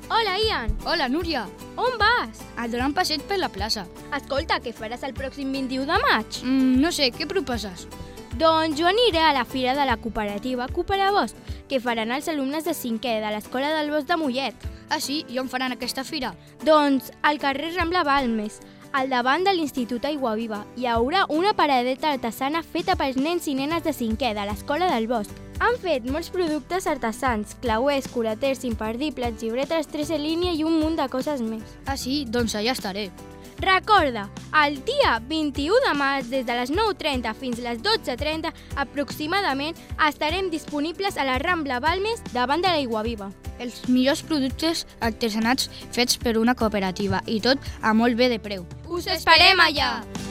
Hola, Ian. Hola, Núria. On vas? A donar un passeig per la plaça. Escolta, què faràs el pròxim 21 de maig? No sé, què proposes? Doncs jo aniré a la fira de la cooperativa Cooperabosc, que faran els alumnes de 5è de l'Escola del Bosc de Mollet. Ah, sí? I on faran aquesta fira? Doncs al carrer Rambla Balmes, al davant de l'Institut Aiguaviva, hi haurà una paradeta artesana feta pels nens i nenes de 5è de l'Escola del Bosc. Han fet molts productes artesans, clauers, curaters, imperdibles, llibretes 3 en línia i un munt de coses més. Ah, sí? Doncs allà estaré. Recorda, el dia 21 de maig, des de les 9:30 fins a les 12:30, aproximadament, estarem disponibles a la Rambla Balmes davant de l'Aiguaviva. Els millors productes artesanats fets per una cooperativa i tot a molt bé de preu. Us esperem allà!